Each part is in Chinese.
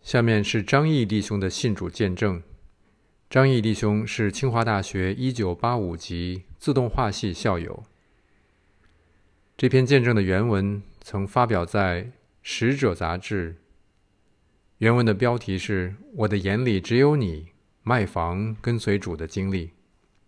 下面是张毅弟兄的信主见证。张毅弟兄是清华大学1985级自动化系校友。这篇见证的原文曾发表在《使者》杂志，原文的标题是“我的眼里只有你，卖房跟随主的经历”。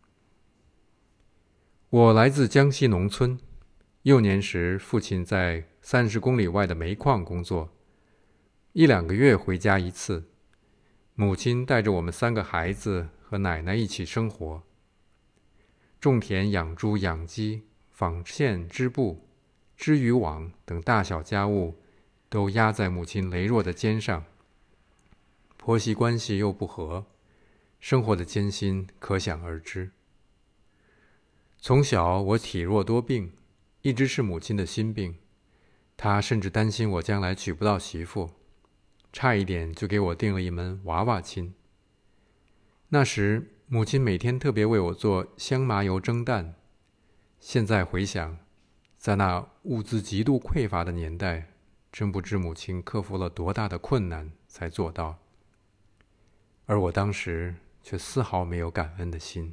我来自江西农村，幼年时父亲在30公里外的煤矿工作，1-2个月回家一次。母亲带着我们3个孩子和奶奶一起生活，种田、养猪、养鸡、纺线、织布、织渔网等大小家务都压在母亲羸弱的肩上。婆媳关系又不和，生活的艰辛可想而知。从小我体弱多病，一直是母亲的心病，她甚至担心我将来娶不到媳妇，差一点就给我定了一门娃娃亲。那时母亲每天特别为我做香麻油蒸蛋，现在回想，在那物资极度匮乏的年代，真不知母亲克服了多大的困难才做到，而我当时却丝毫没有感恩的心。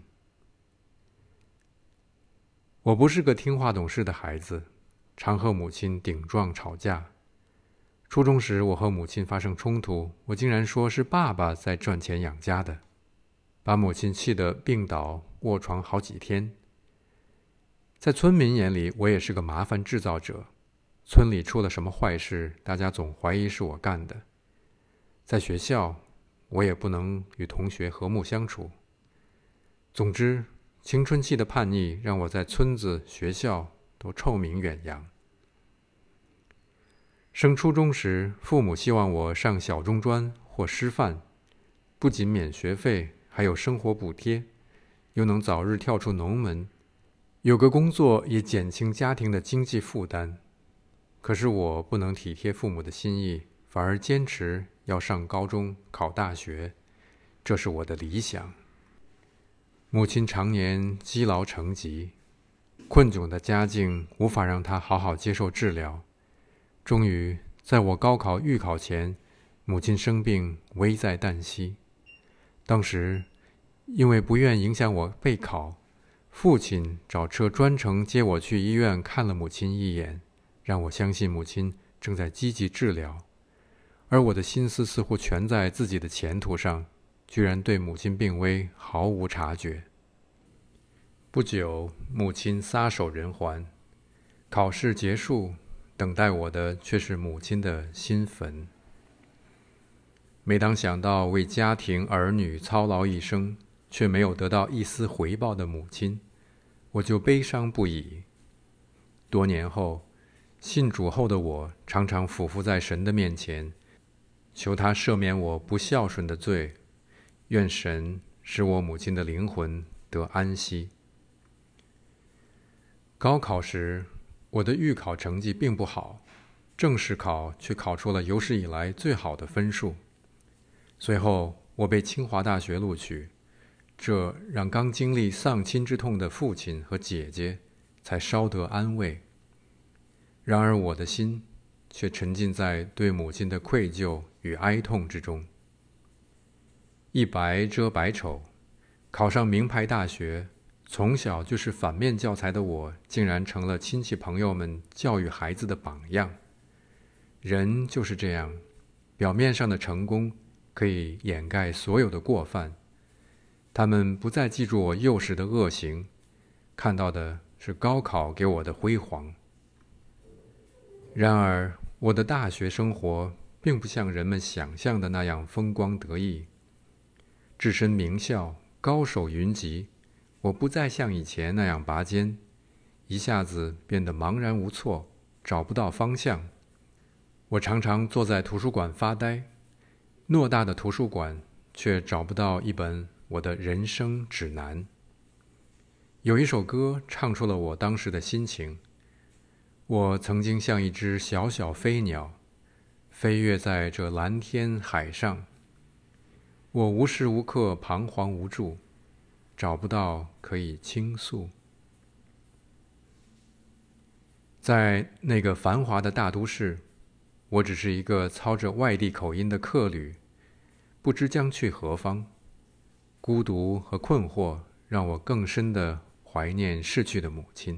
我不是个听话懂事的孩子，常和母亲顶撞吵架。初中时我和母亲发生冲突，我竟然说是爸爸在赚钱养家的，把母亲气得病倒卧床好几天。在村民眼里，我也是个麻烦制造者，村里出了什么坏事，大家总怀疑是我干的。在学校，我也不能与同学和睦相处。总之，青春期的叛逆让我在村子、学校都臭名远扬。升初中时，父母希望我上小中专或师范，不仅免学费，还有生活补贴，又能早日跳出农门，有个工作也减轻家庭的经济负担。可是我不能体贴父母的心意，反而坚持要上高中、考大学，这是我的理想。母亲常年积劳成疾，困窘的家境无法让她好好接受治疗。终于在我高考预考前，母亲生病危在旦夕。当时因为不愿影响我备考，父亲找车专程接我去医院看了母亲一眼，让我相信母亲正在积极治疗。而我的心思似乎全在自己的前途上，居然对母亲病危毫无察觉。不久，母亲撒手人寰，考试结束，等待我的却是母亲的新坟。每当想到为家庭儿女操劳一生，却没有得到一丝回报的母亲，我就悲伤不已。多年后，信主后的我常常俯伏在神的面前，求他赦免我不孝顺的罪，愿神使我母亲的灵魂得安息。高考时，我的预考成绩并不好，正式考却考出了有史以来最好的分数。随后，我被清华大学录取，这让刚经历丧亲之痛的父亲和姐姐才稍得安慰。然而我的心却沉浸在对母亲的愧疚与哀痛之中。一白遮百丑，考上名牌大学，从小就是反面教材的我，竟然成了亲戚朋友们教育孩子的榜样。人就是这样，表面上的成功可以掩盖所有的过犯。他们不再记住我幼时的恶行，看到的是高考给我的辉煌。然而，我的大学生活并不像人们想象的那样风光得意。置身名校，高手云集，我不再像以前那样拔尖，一下子变得茫然无措，找不到方向。我常常坐在图书馆发呆，偌大的图书馆却找不到一本我的人生指南。有一首歌唱出了我当时的心情。我曾经像一只小小飞鸟，飞跃在这蓝天海上。我无时无刻彷徨无助，找不到可以倾诉。在那个繁华的大都市， 我只是一个操着外地口音的客旅，不知将去何方。孤独和困惑让我更深地怀念逝去的母亲。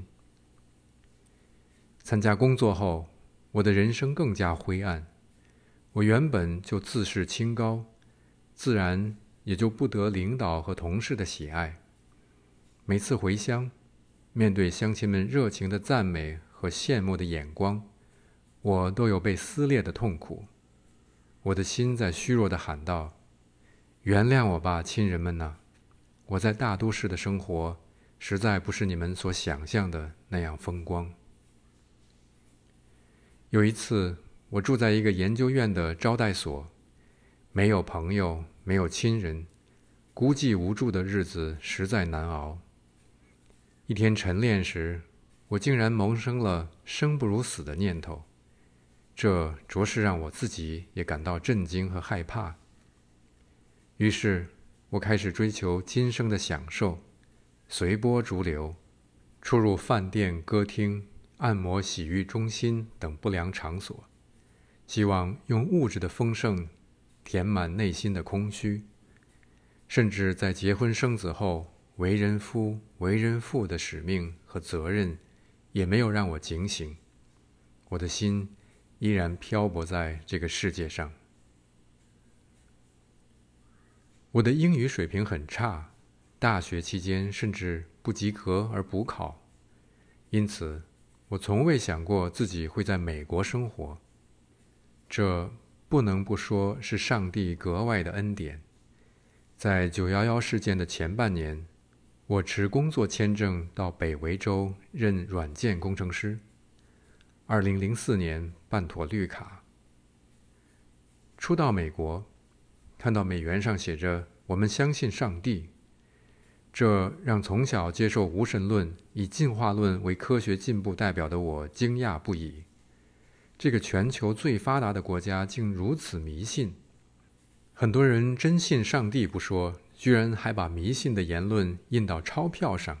参加工作后，我的人生更加灰暗。我原本就自视清高，自然也就不得领导和同事的喜爱。每次回乡，面对乡亲们热情的赞美和羡慕的眼光，我都有被撕裂的痛苦。我的心在虚弱地喊道：原谅我吧，亲人们啊，我在大都市的生活实在不是你们所想象的那样风光。有一次，我住在一个研究院的招待所，没有朋友，没有亲人，孤寂无助的日子实在难熬。一天晨练时，我竟然萌生了生不如死的念头，这着实让我自己也感到震惊和害怕。于是我开始追求今生的享受，随波逐流，出入饭店、歌厅、按摩洗浴中心等不良场所，希望用物质的丰盛填满内心的空虚。甚至在结婚生子后，为人夫、为人父的使命和责任也没有让我警醒，我的心依然漂泊在这个世界上。我的英语水平很差，大学期间甚至不及格而补考，因此我从未想过自己会在美国生活。这不能不说是上帝格外的恩典。在911事件的前半年，我持工作签证到北维州任软件工程师。2004年办妥绿卡。初到美国，看到美元上写着“我们相信上帝”，这让从小接受无神论、以进化论为科学进步代表的我惊讶不已。这个全球最发达的国家竟如此迷信。很多人真信上帝不说，居然还把迷信的言论印到钞票上。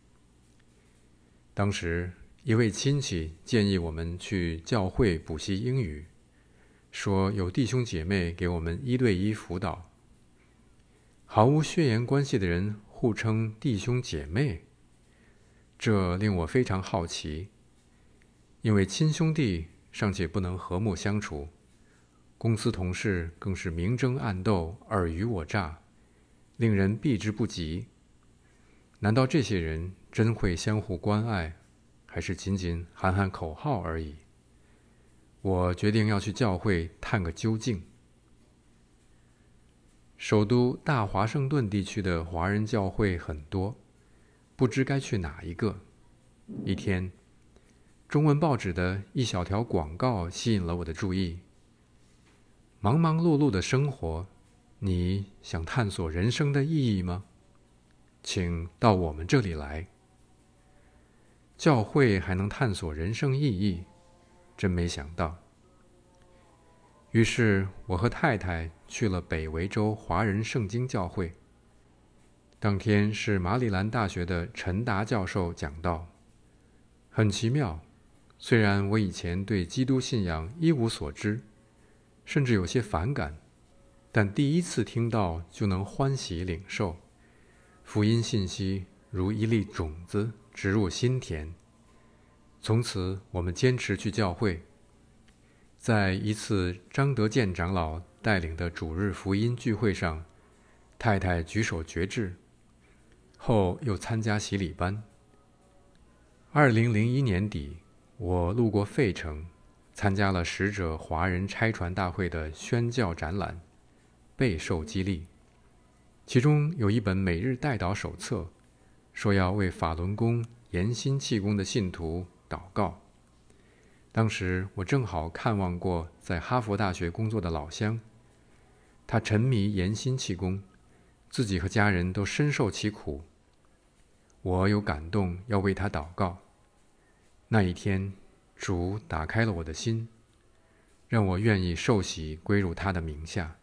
当时一位亲戚建议我们去教会补习英语，说有弟兄姐妹给我们1对1辅导。毫无血缘关系的人互称弟兄姐妹，这令我非常好奇。因为亲兄弟尚且不能和睦相处，公司同事更是明争暗斗、尔虞我诈，令人避之不及。难道这些人真会相互关爱，还是仅仅喊喊口号而已？我决定要去教会探个究竟。首都大华盛顿地区的华人教会很多，不知该去哪一个。一天，中文报纸的一小条广告吸引了我的注意。忙忙碌碌的生活，你想探索人生的意义吗？请到我们这里来。教会还能探索人生意义，真没想到。于是我和太太去了北维州华人圣经教会。当天是马里兰大学的陈达教授讲道。很奇妙，虽然我以前对基督信仰一无所知，甚至有些反感，但第一次听到就能欢喜领受，福音信息如一粒种子植入心田。从此我们坚持去教会。在一次张德建长老带领的主日福音聚会上，太太举手决志，后又参加洗礼班。2001年底，我路过费城，参加了使者华人差传大会的宣教展览，备受激励。其中有一本每日代祷手册，说要为法轮功、延心气功的信徒祷告。当时我正好看望过在哈佛大学工作的老乡，他沉迷延心气功，自己和家人都深受其苦。我有感动，要为他祷告。那一天，主打开了我的心，让我愿意受洗归入他的名下。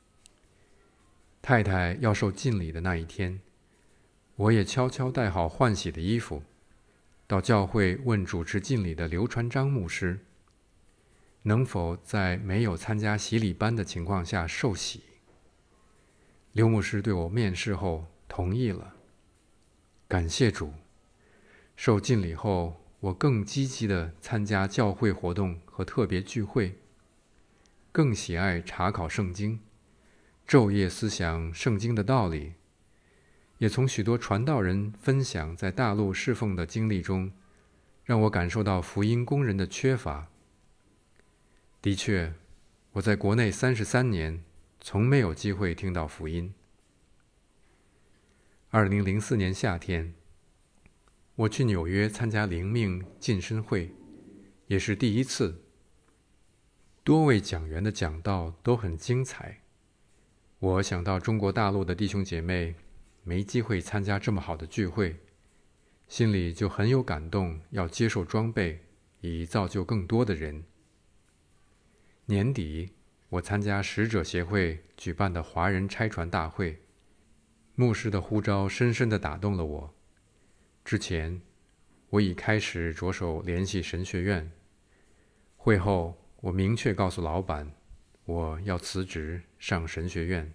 太太要受浸礼的那一天，我也悄悄带好换洗的衣服，到教会问主持浸礼的刘传章牧师。 能否在没有参加洗礼班的情况下受洗？刘牧师对我面试后同意了。感谢主，受浸礼后，我更积极地参加教会活动和特别聚会，更喜爱查考圣经，昼夜思想圣经的道理，也从许多传道人分享在大陆侍奉的经历中，让我感受到福音工人的缺乏。的确，我在国内33年，从没有机会听到福音。2004年夏天，我去纽约参加灵命晋升会，也是第一次。多位讲员的讲道都很精彩。我想到中国大陆的弟兄姐妹没机会参加这么好的聚会，心里就很有感动，要接受装备，以造就更多的人。年底，我参加使者协会举办的华人差传大会，牧师的呼召深深地打动了我。之前，我已开始着手联系神学院。会后，我明确告诉老板，我要辞职上神学院。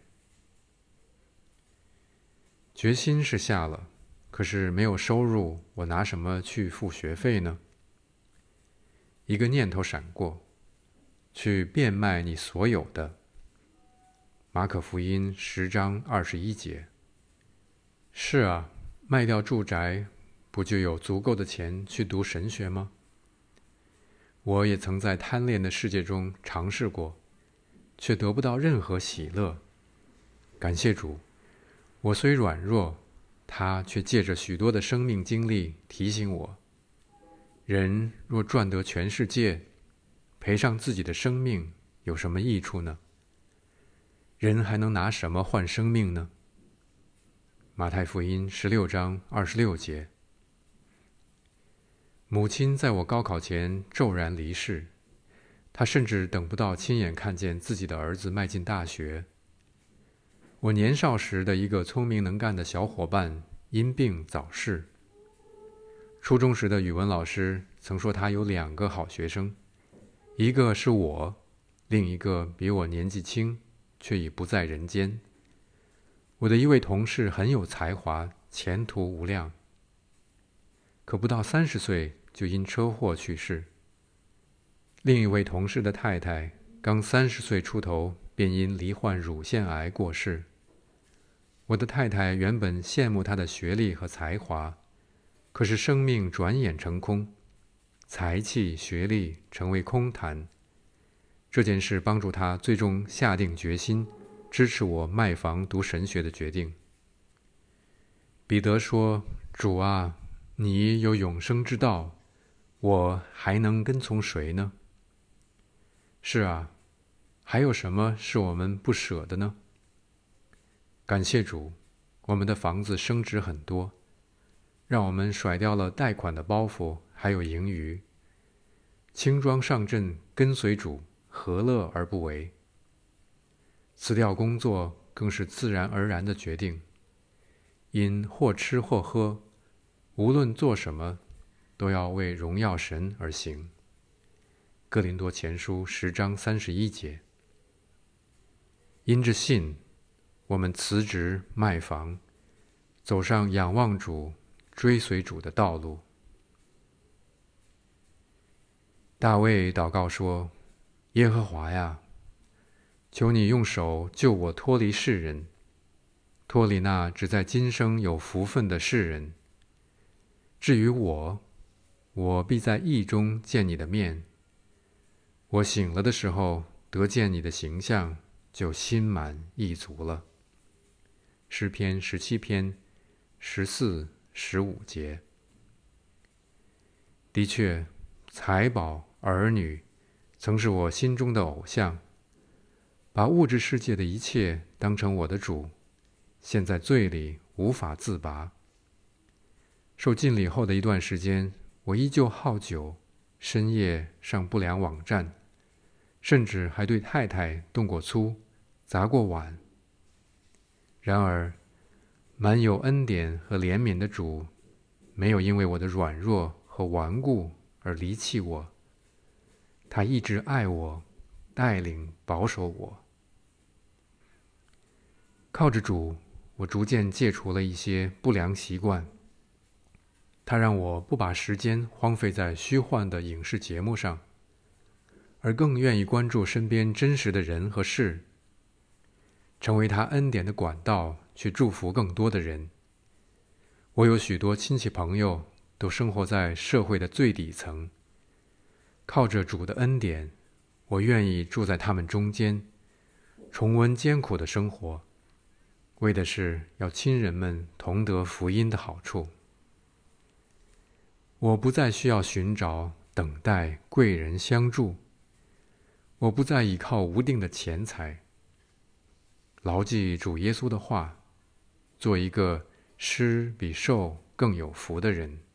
决心是下了，可是没有收入，我拿什么去付学费呢？一个念头闪过，去变卖你所有的。马可福音10章21节。是啊，卖掉住宅，不就有足够的钱去读神学吗？我也曾在贪恋的世界中尝试过，却得不到任何喜乐。感谢主，我虽软弱，他却借着许多的生命经历提醒我，人若赚得全世界，赔上自己的生命，有什么益处呢？人还能拿什么换生命呢？马太福音16章26节。母亲在我高考前骤然离世，她甚至等不到亲眼看见自己的儿子迈进大学。我年少时的一个聪明能干的小伙伴因病早逝。初中时的语文老师曾说他有2个好学生，一个是我，另一个比我年纪轻，却已不在人间。我的一位同事很有才华，前途无量，可不到30岁就因车祸去世。另一位同事的太太刚30岁出头，便因罹患乳腺癌过世。我的太太原本羡慕他的学历和才华，可是生命转眼成空，才气学历成为空谈。这件事帮助他最终下定决心，支持我卖房读神学的决定。彼得说：主啊，你有永生之道，我还能跟从谁呢？是啊，还有什么是我们不舍的呢？感谢主，我们的房子升值很多，让我们甩掉了贷款的包袱，还有盈余。轻装上阵，跟随主，何乐而不为？辞掉工作更是自然而然的决定，因或吃或喝，无论做什么，都要为荣耀神而行。哥林多前书10章31节。因着信，我们辞职卖房，走上仰望主、追随主的道路。大卫祷告说：耶和华呀，求你用手救我脱离世人，脱离那只在今生有福分的世人。至于我，我必在义中见你的面。我醒了的时候，得见你的形象，就心满意足了。诗篇17篇14、15节。的确，财宝、儿女曾是我心中的偶像，把物质世界的一切当成我的主，陷在罪里无法自拔。受浸礼后的一段时间，我依旧好酒，深夜上不良网站，甚至还对太太动过粗，砸过碗。然而，满有恩典和怜悯的主，没有因为我的软弱和顽固而离弃我， 他一直爱我，带领保守我。靠着主，我逐渐戒除了一些不良习惯。他让我不把时间荒废在虚幻的影视节目上，而更愿意关注身边真实的人和事，成为他恩典的管道，去祝福更多的人。我有许多亲戚朋友都生活在社会的最底层，靠着主的恩典，我愿意住在他们中间，重温艰苦的生活，为的是要亲人们同得福音的好处。我不再需要寻找、等待贵人相助，我不再依靠无定的钱财，牢记主耶稣的话，做一个施比受更有福的人。